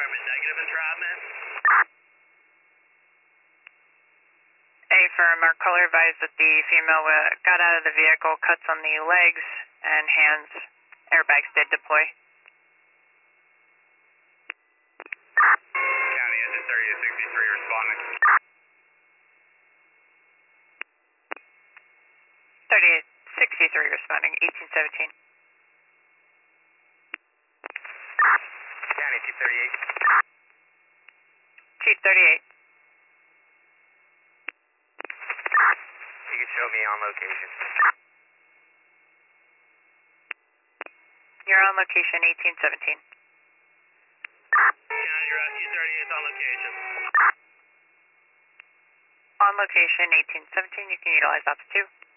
department, negative entrapment. A-firm, our caller advised that the female got out of the vehicle, cuts on the legs and hands. Airbags did deploy. County engine 30 to 63 responding. 3863 responding, 1817. County 238. Chief 38. You can show me on location. You're on location, 1817. County Rescue 38 is on location. On location, 1817, you can utilize OPS 2.